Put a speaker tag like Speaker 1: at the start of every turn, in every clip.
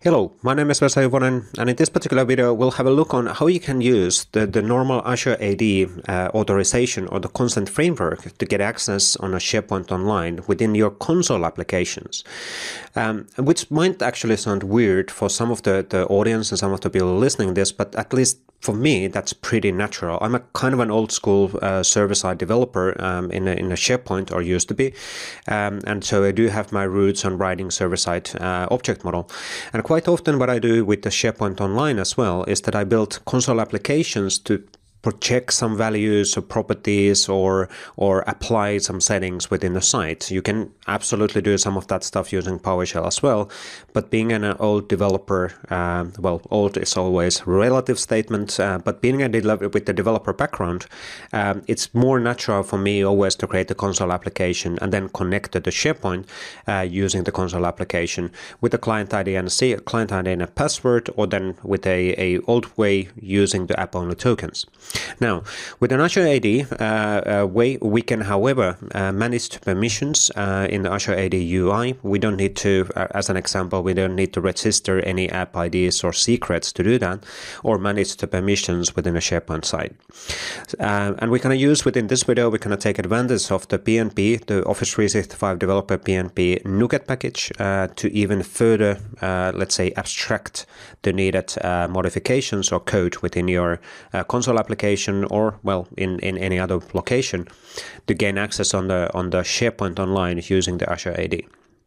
Speaker 1: Hello, my name is Vesa Juvonen, and in this particular video we'll have a look on how you can use the normal Azure AD authorization or the consent framework to get access on a SharePoint Online within your console applications, which might actually sound weird for some of the audience and some of the people listening to this, but at least for me, that's pretty natural. I'm a kind of an old school server-side developer in a SharePoint, or used to be. And so I do have my roots on writing server-side object model. And quite often what I do with the SharePoint Online as well is that I build console applications to project some values or properties or apply some settings within the site. You can absolutely do some of that stuff using PowerShell as well, but being an old developer, well, old is always relative statement, but being with the developer background, it's more natural for me always to create a console application and then connect to the SharePoint using the console application with a client ID and a password, or then with a old way using the app-only tokens. Now, with an Azure AD way, we can, however, manage the permissions in the Azure AD UI. We don't need to, as an example, we don't need to register any app IDs or secrets to do that, or manage the permissions within a SharePoint site. And we're going to use, within this video, we're going to take advantage of the PnP, the Office 365 Developer PnP NuGet package, to even further, let's say, abstract the needed modifications or code within your console application, or, well, in any other location, to gain access on the SharePoint Online using the Azure AD.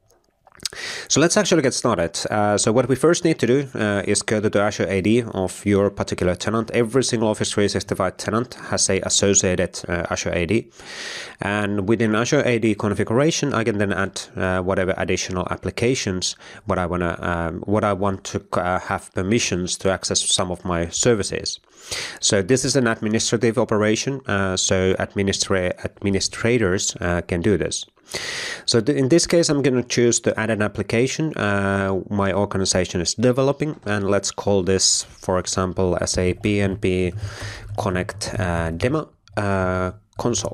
Speaker 1: So let's actually get started. So what we first need to do is go to the Azure AD of your particular tenant. Every single Office 365 tenant has a associated Azure AD. And within Azure AD configuration, I can then add whatever additional applications what I want to have permissions to access some of my services. So this is an administrative operation, so administrators can do this. So in this case, I'm going to choose to add an application my organization is developing, and let's call this, for example, as a PnP Connect demo console.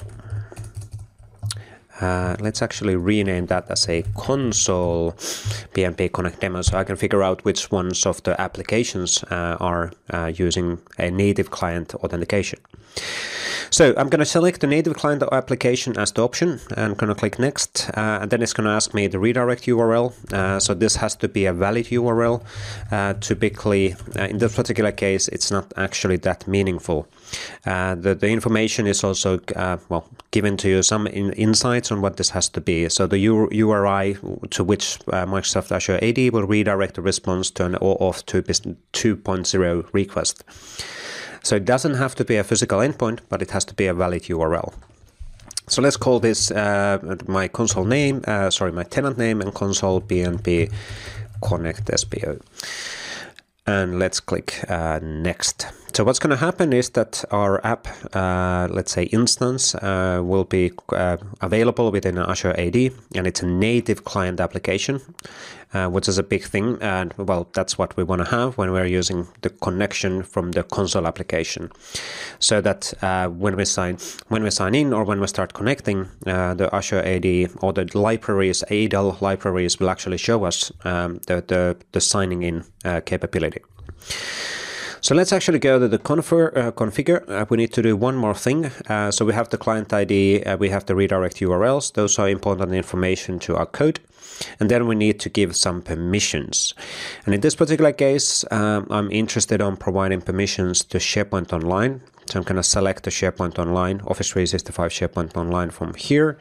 Speaker 1: Let's actually rename that as a console PnP Connect demo, so I can figure out which ones of the applications are using a native client authentication. So I'm going to select the native client application as the option, and I'm going to click next, and then it's going to ask me the redirect URL. So this has to be a valid URL. Typically, in this particular case, it's not actually that meaningful. The information is also well, given to you some insights on what this has to be. So the URI to which Microsoft Azure AD will redirect the response to an OAuth 2.0 request. So it doesn't have to be a physical endpoint, but it has to be a valid URL. So let's call this my console name, my tenant name, and console PnP Connect SPO. And let's click next. So what's going to happen is that our app, let's say instance, will be available within Azure AD, and it's a native client application, which is a big thing. And well, that's what we want to have when we're using the connection from the console application, so that when we sign in or when we start connecting, the Azure AD or the libraries, ADAL libraries, will actually show us the signing in capability. So let's actually go to the configure. We need to do one more thing. So we have the client ID, we have the redirect URLs. Those are important information to our code. And then we need to give some permissions. And in this particular case, I'm interested in providing permissions to SharePoint Online. So I'm going to select the SharePoint Online, Office 365 SharePoint Online from here,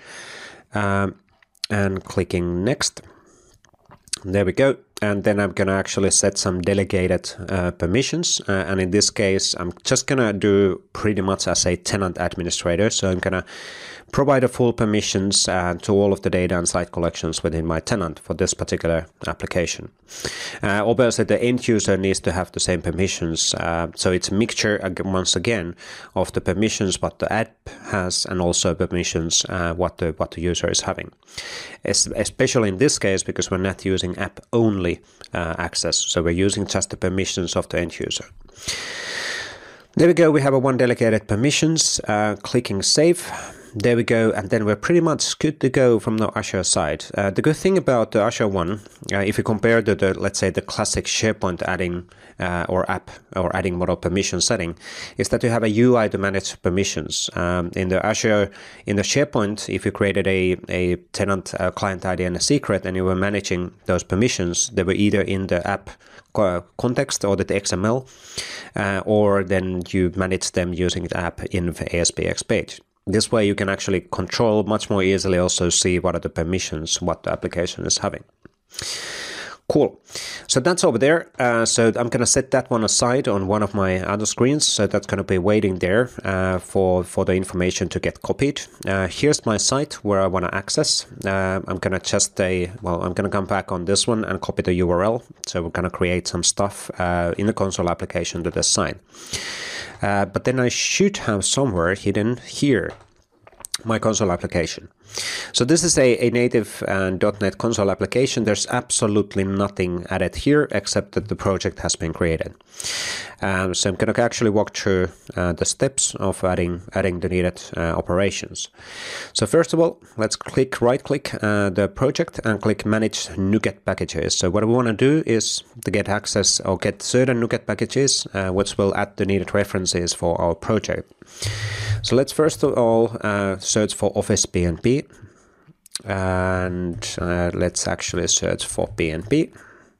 Speaker 1: and clicking next. There we go. And then I'm going to actually set some delegated permissions. And in this case, I'm just going to do pretty much as a tenant administrator. So I'm going to provide a full permissions to all of the data and site collections within my tenant for this particular application. Obviously, the end user needs to have the same permissions. So it's a mixture, once again, of the permissions what the app has and also permissions what the user is having. Especially in this case, because we're not using app-only access. So we're using just the permissions of the end user. There we go. We have one delegated permissions. Clicking save. There we go, and then we're pretty much good to go from the Azure side. The good thing about the Azure one, if you compare to the, let's say, the classic SharePoint adding or app or adding model permission setting, is that you have a UI to manage permissions. In the Azure, in the SharePoint, if you created a tenant, client ID, and a secret, and you were managing those permissions, they were either in the app context or the XML, or then you manage them using the app in the ASPX page. This way you can actually control much more easily, also see what are the permissions, what the application is having. Cool. So that's over there. So I'm going to set that one aside on one of my other screens. So that's going to be waiting there for the information to get copied. Here's my site where I want to access. I'm going to just I'm going to come back on this one and copy the URL. So we're going to create some stuff in the console application to this site. But then I should have somewhere hidden here my console application. So this is a native .NET console application. There's absolutely nothing added here except that the project has been created. So I'm going to actually walk through the steps of adding the needed operations. So first of all, let's right-click the project and click Manage NuGet Packages. So what we want to do is to get access or get certain NuGet packages, which will add the needed references for our project. So let's first of all search for Office PnP, and let's actually search for PnP.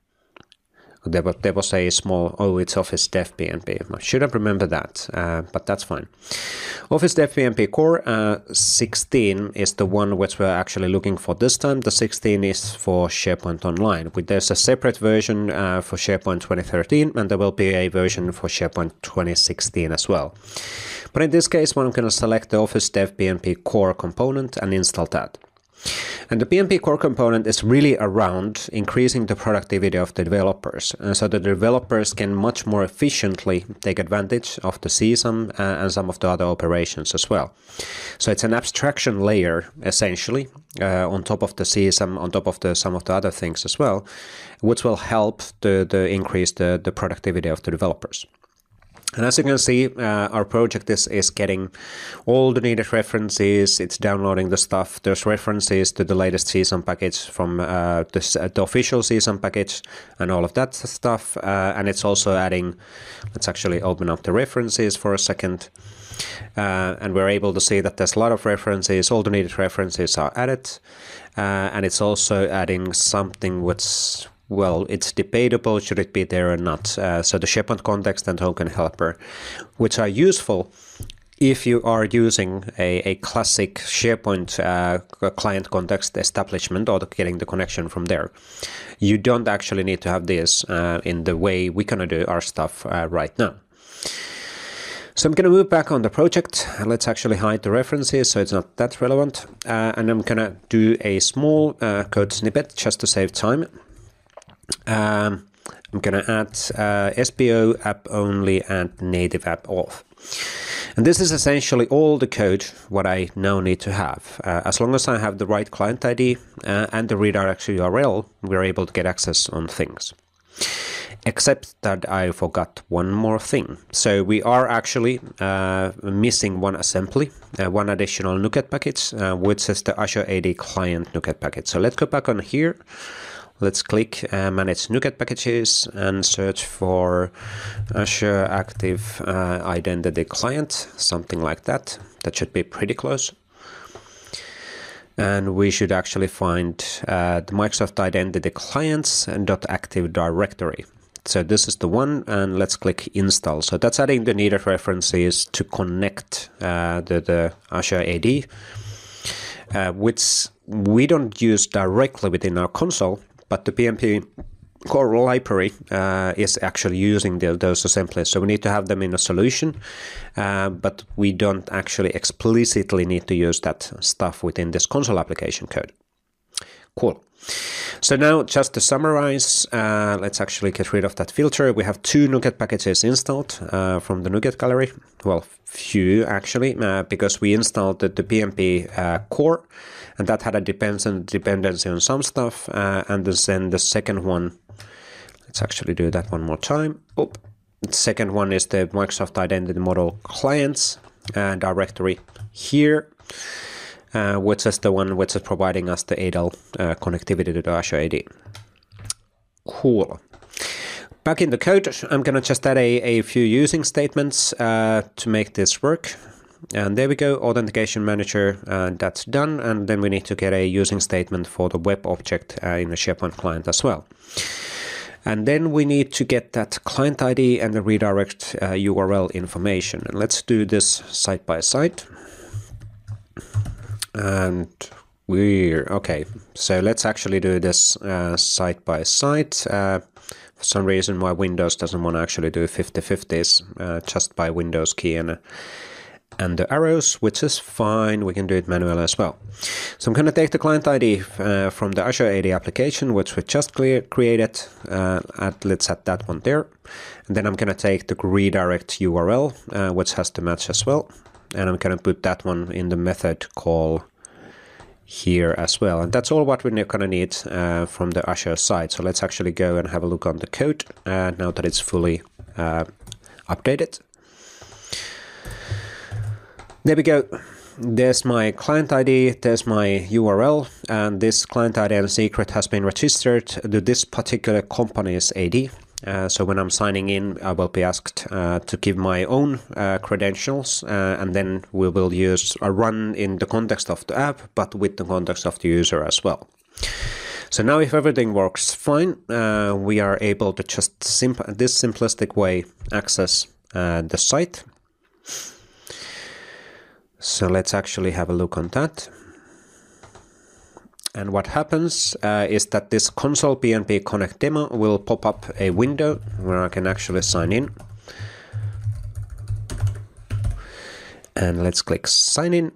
Speaker 1: There was a small, it's Office Dev PnP. I should have remembered that, but that's fine. Office Dev PnP Core 16 is the one which we're actually looking for this time. The 16 is for SharePoint Online. There's a separate version for SharePoint 2013, and there will be a version for SharePoint 2016 as well. But in this case, I'm going to select the Office Dev PnP Core component and install that. And the PnP Core component is really around increasing the productivity of the developers, so the developers can much more efficiently take advantage of the CSAM and some of the other operations as well. So it's an abstraction layer, essentially, on top of the CSAM, on top of some of the other things as well, which will help to increase the productivity of the developers. And as you can see, our project is getting all the needed references. It's downloading the stuff. There's references to the latest CSAM package from the official CSAM package and all of that stuff. And it's also adding, let's actually open up the references for a second. And we're able to see that there's a lot of references. All the needed references are added. And it's also adding something which, well, it's debatable, should it be there or not. So the SharePoint context and token helper, which are useful if you are using a classic SharePoint client context establishment or getting the connection from there. You don't actually need to have this in the way we're going to do our stuff right now. So I'm going to move back on the project. Let's actually hide the references so it's not that relevant. And I'm going to do a small code snippet just to save time. I'm going to add SPO, app only, and native app auth. And this is essentially all the code what I now need to have. As long as I have the right client ID and the redirection URL, we're able to get access on things. Except that I forgot one more thing. So we are actually missing one assembly, one additional NuGet package, which is the Azure AD client NuGet package. So let's go back on here. Let's click Manage NuGet Packages and search for Azure Active Identity Client, something like that. That should be pretty close. And we should actually find the Microsoft Identity Clients and .active directory. So this is the one, and let's click Install. So that's adding the needed references to connect the Azure AD, which we don't use directly within our console, but the PnP Core library is actually using those assemblies. So we need to have them in a solution, but we don't actually explicitly need to use that stuff within this console application code. Cool. So now just to summarize, let's actually get rid of that filter. We have 2 NuGet packages installed from the NuGet gallery. Well, few actually, because we installed the PnP core, and that had a dependency on some stuff. And then the second one, let's actually do that one more time. The second one is the Microsoft Identity Model Clients directory here. which is the one which is providing us the ADAL connectivity to the Azure AD. Cool. Back in the code, I'm going to just add a few using statements to make this work. And there we go, authentication manager, that's done. And then we need to get a using statement for the web object in the SharePoint client as well. And then we need to get that client ID and the redirect URL information. And let's do this side by side. And okay, so let's actually do this side by side. For some reason, my Windows doesn't want to actually do 50/50s just by Windows key and the arrows, which is fine. We can do it manually as well. So I'm going to take the client ID from the Azure AD application, which we just created. Let's add that one there. And then I'm going to take the redirect URL, which has to match as well. And I'm going to put that one in the method call here as well. And that's all what we're going to need from the Azure side. So let's actually go and have a look on the code now that it's fully updated. There we go. There's my client ID, there's my URL, and this client ID and secret has been registered to this particular company's AD. So when I'm signing in, I will be asked to give my own credentials, and then we will use a run in the context of the app, but with the context of the user as well. So now if everything works fine, we are able to just this simplistic way access the site. So let's actually have a look on that. And what happens is that this console PnP Connect demo will pop up a window where I can actually sign in. And let's click sign in.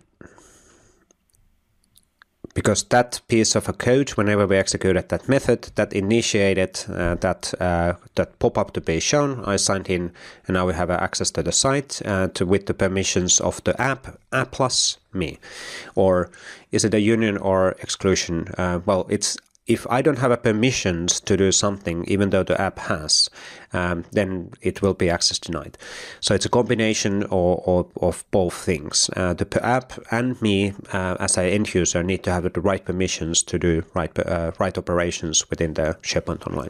Speaker 1: Because that piece of a code, whenever we executed that method, that initiated that pop-up to be shown, I signed in, and now we have access to the site with the permissions of the app plus me. Or is it a union or exclusion? Well, it's if I don't have a permissions to do something, even though the app has, then it will be access denied. So it's a combination of both things. The app and me, as an end user, need to have the right permissions to do right operations within the SharePoint Online.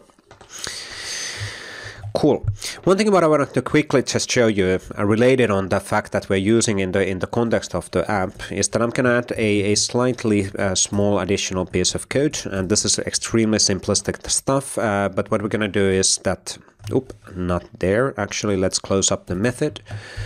Speaker 1: Cool. One thing what I wanted to quickly just show you, related on the fact that we're using in the context of the app, is that I'm going to add a slightly small additional piece of code, and this is extremely simplistic stuff. But what we're going to do is that, not there. Actually, let's close up the method,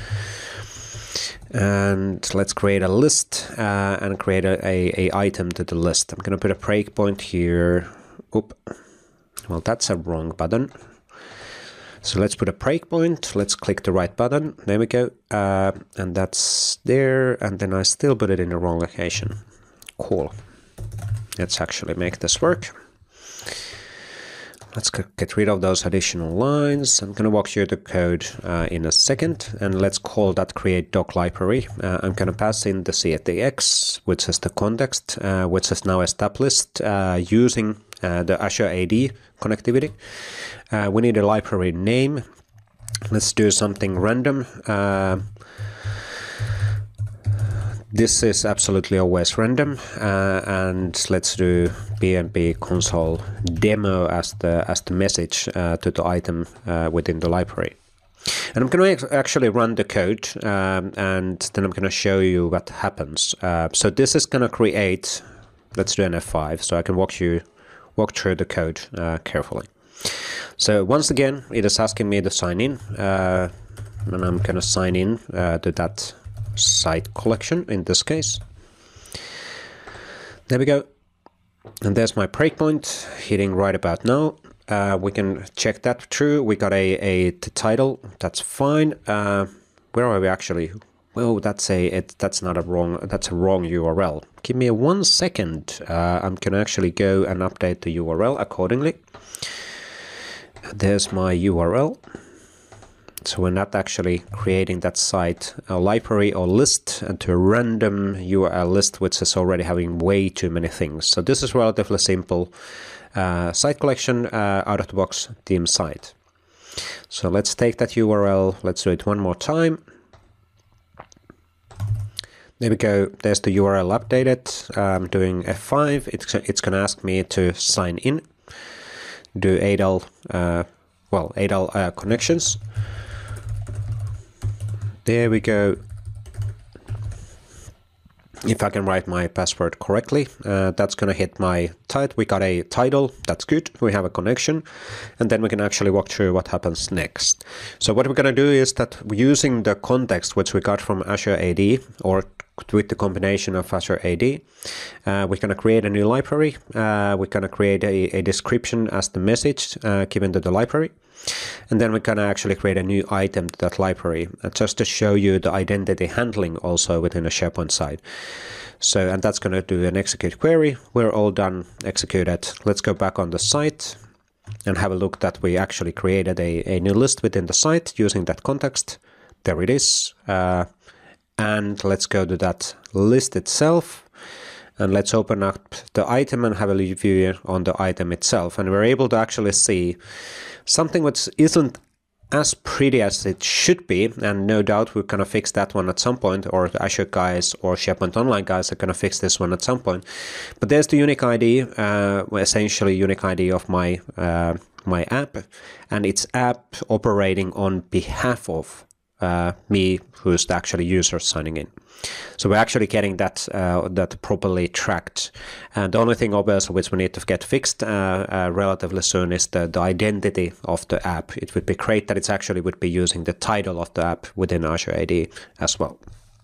Speaker 1: and let's create a list and create a item to the list. I'm going to put a breakpoint here. Well, that's a wrong button. So let's put a breakpoint, let's click the right button, there we go, and that's there, and then I still put it in the wrong location. Cool. Let's actually make this work. Let's get rid of those additional lines. I'm going to walk you through the code in a second, and let's call that create doc library. I'm going to pass in the CTX, which is the context, which is now established using the Azure AD connectivity. We need a library name. Let's do something random. This is absolutely always random, and let's do PnP console demo as the message to the item within the library. And I'm going to actually run the code, and then I'm going to show you what happens. So this is going to create. Let's do an F5 so I can walk through the code carefully. So once again, it is asking me to sign in, and I'm going to sign in to that site collection in this case. There we go. And there's my breakpoint hitting right about now. We can check that through. We got a title. That's fine. Where are we actually? Well, that's a wrong URL. Give me 1 second. I'm gonna actually go and update the URL accordingly. There's my URL. So we're not actually creating that site a library or list to a random URL list, which is already having way too many things. So this is relatively simple site collection out of the box theme site. So let's take that URL. Let's do it one more time. There we go. There's the URL updated. I'm doing F5. It's going to ask me to sign in. Do ADAL, ADAL connections. There we go. If I can write my password correctly, that's going to hit my title. We got a title. That's good. We have a connection. And then we can actually walk through what happens next. So what we're going to do is that using the context which we got from Azure AD, or with the combination of Azure AD, we're going to create a new library. We're going to create a description as the message given to the library. And then we're going to actually create a new item to that library, just to show you the identity handling also within a SharePoint site. So, and that's going to do an execute query. We're all done, executed. Let's go back on the site and have a look that we actually created a new list within the site using that context. There it is. And let's go to that list itself. And let's open up the item and have a view on the item itself. And we're able to actually see something which isn't as pretty as it should be. And no doubt we're going to fix that one at some point, or the Azure guys or SharePoint Online guys are going to fix this one at some point. But there's the unique ID, essentially unique ID of my app, and it's app operating on behalf of me, who's the actual user signing in. So we're actually getting that properly tracked. And the only thing obviously which we need to get fixed relatively soon is the identity of the app. It would be great that it's actually would be using the title of the app within Azure AD as well.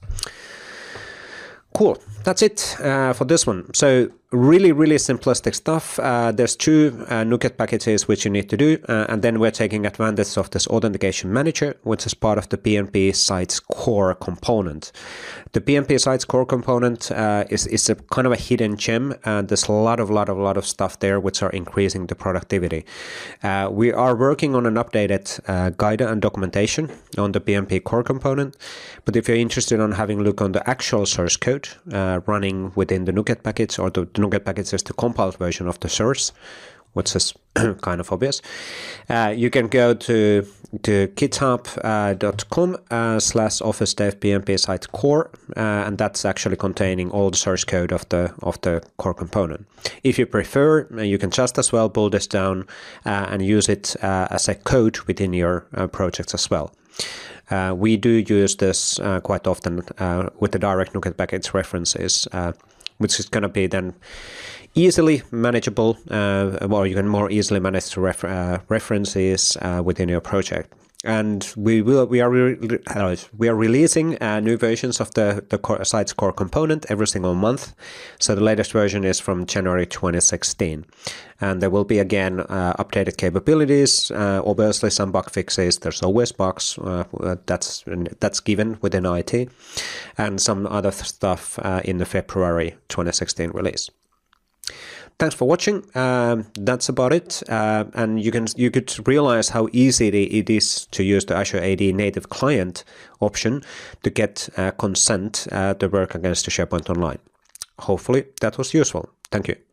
Speaker 1: Cool. That's it for this one. So really, really simplistic stuff. There's two NuGet packages which you need to do, and then we're taking advantage of this authentication manager, which is part of the PnP Sites core component. The PnP Sites core component is a kind of a hidden gem. There's a lot of stuff there which are increasing the productivity. We are working on an updated guide and documentation on the PnP core component, but if you're interested in having a look on the actual source code running within the NuGet package, or the NuGet package is the compiled version of the source, which is kind of obvious. You can go to github.com/office-dev-pnp site core, and that's actually containing all the source code of the core component. If you prefer, you can just as well pull this down and use it as a code within your projects as well. We do use this quite often with the direct NuGet package references, which is going to be then easily manageable, or you can more easily manage the references within your project. And we are releasing new versions of the site's core component every single month. So the latest version is from January 2016, and there will be again updated capabilities. Obviously, some bug fixes. There's always bugs. That's given within IT, and some other stuff in the February 2016 release. Thanks for watching. That's about it. And you could realize how easy it is to use the Azure AD native client option to get consent to work against the SharePoint Online. Hopefully that was useful. Thank you.